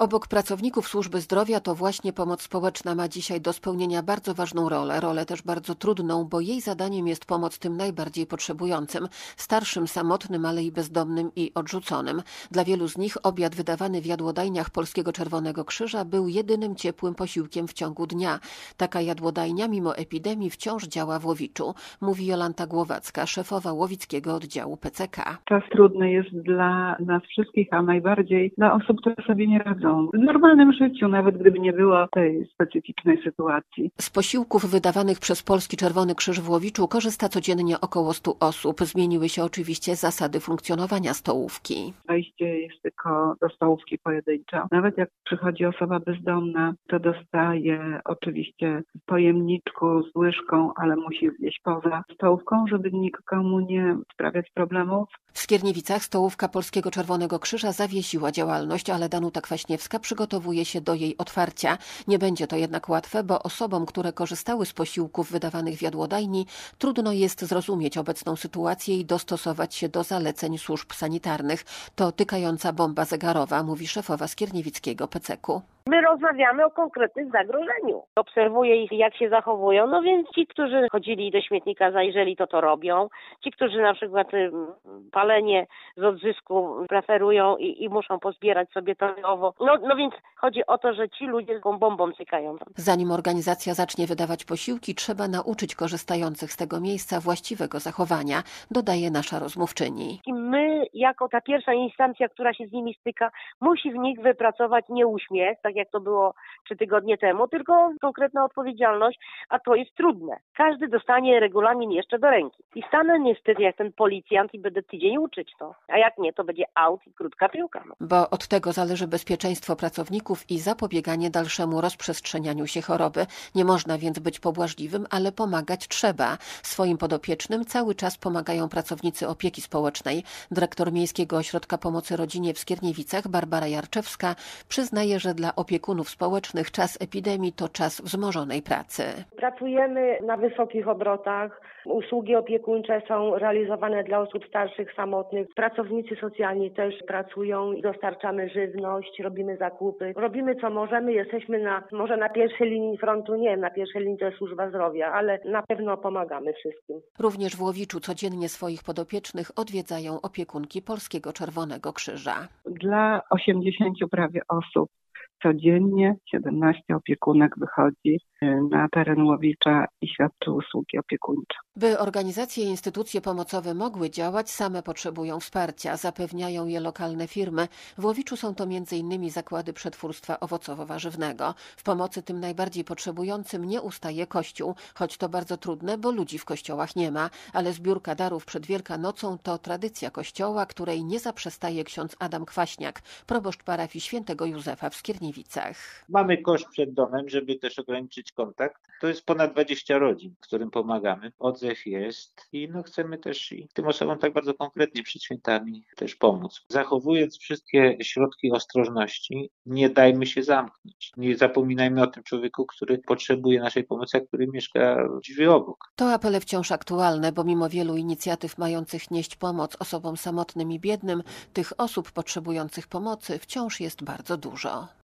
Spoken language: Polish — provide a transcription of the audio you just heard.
Obok pracowników służby zdrowia to właśnie pomoc społeczna ma dzisiaj do spełnienia bardzo ważną rolę też bardzo trudną, bo jej zadaniem jest pomoc tym najbardziej potrzebującym, starszym, samotnym, ale i bezdomnym i odrzuconym. Dla wielu z nich obiad wydawany w jadłodajniach Polskiego Czerwonego Krzyża był jedynym ciepłym posiłkiem w ciągu dnia. Taka jadłodajnia mimo epidemii wciąż działa w Łowiczu, mówi Jolanta Głowacka, szefowa łowickiego oddziału PCK. Czas trudny jest dla nas wszystkich, a najbardziej dla osób, które sobie nie radzą w normalnym życiu, nawet gdyby nie było tej specyficznej sytuacji. Z posiłków wydawanych przez Polski Czerwony Krzyż w Łowiczu korzysta codziennie około 100 osób. Zmieniły się oczywiście zasady funkcjonowania stołówki. Wejście jest tylko do stołówki pojedynczo. Nawet jak przychodzi osoba bezdomna, to dostaje oczywiście w pojemniczku z łyżką, ale musi zjeść poza stołówką, żeby nikomu nie sprawiać problemów. W Skierniewicach stołówka Polskiego Czerwonego Krzyża zawiesiła działalność, ale Danuta Kwaśniewska przygotowuje się do jej otwarcia. Nie będzie to jednak łatwe, bo osobom, które korzystały z posiłków wydawanych w jadłodajni, trudno jest zrozumieć obecną sytuację i dostosować się do zaleceń służb sanitarnych. To tykająca bomba zegarowa, mówi szefowa skierniewickiego PCK-u. My rozmawiamy o konkretnym zagrożeniu. Obserwuję ich, jak się zachowują, no więc ci, którzy chodzili do śmietnika, zajrzeli, to robią. Ci, którzy na przykład palenie z odzysku preferują i muszą pozbierać sobie to owo. No więc chodzi o to, że ci ludzie z bombą cykają. Zanim organizacja zacznie wydawać posiłki, trzeba nauczyć korzystających z tego miejsca właściwego zachowania, dodaje nasza rozmówczyni. I my, jako ta pierwsza instancja, która się z nimi styka, musi w nich wypracować nie uśmiech, tak jak to było 3 tygodnie temu, tylko konkretna odpowiedzialność, a to jest trudne. Każdy dostanie regulamin jeszcze do ręki. I stanę niestety jak ten policjant i będę tydzień uczyć to. A jak nie, to będzie aut i krótka piłka. Bo od tego zależy bezpieczeństwo pracowników i zapobieganie dalszemu rozprzestrzenianiu się choroby. Nie można więc być pobłażliwym, ale pomagać trzeba. Swoim podopiecznym cały czas pomagają pracownicy opieki społecznej. Dyrektor Miejskiego Ośrodka Pomocy Rodzinie w Skierniewicach Barbara Jarczewska przyznaje, że dla opiekunów społecznych czas epidemii to czas wzmożonej pracy. Pracujemy na wysokich obrotach. Usługi opiekuńcze są realizowane dla osób starszych, samotnych. Pracownicy socjalni też pracują, dostarczamy żywność, robimy zakupy. Robimy co możemy, jesteśmy może na pierwszej linii frontu, nie, na pierwszej linii to jest służba zdrowia, ale na pewno pomagamy wszystkim. Również w Łowiczu codziennie swoich podopiecznych odwiedzają opiekunki Polskiego Czerwonego Krzyża. Dla 80 prawie osób codziennie 17 opiekunek wychodzi na teren Łowicza i świadczy usługi opiekuńcze. By organizacje i instytucje pomocowe mogły działać, same potrzebują wsparcia. Zapewniają je lokalne firmy. W Łowiczu są to m.in. zakłady przetwórstwa owocowo-warzywnego. W pomocy tym najbardziej potrzebującym nie ustaje Kościół, choć to bardzo trudne, bo ludzi w kościołach nie ma. Ale zbiórka darów przed Wielkanocą to tradycja Kościoła, której nie zaprzestaje ksiądz Adam Kwaśniak, proboszcz parafii Świętego Józefa w Skierniewicach. Mamy kosz przed domem, żeby też ograniczyć kontakt. To jest ponad 20 rodzin, którym pomagamy. Odzew jest i chcemy też i tym osobom tak bardzo konkretnie przed świętami też pomóc. Zachowując wszystkie środki ostrożności, nie dajmy się zamknąć. Nie zapominajmy o tym człowieku, który potrzebuje naszej pomocy, a który mieszka drzwi obok. To apele wciąż aktualne, bo mimo wielu inicjatyw mających nieść pomoc osobom samotnym i biednym, tych osób potrzebujących pomocy wciąż jest bardzo dużo.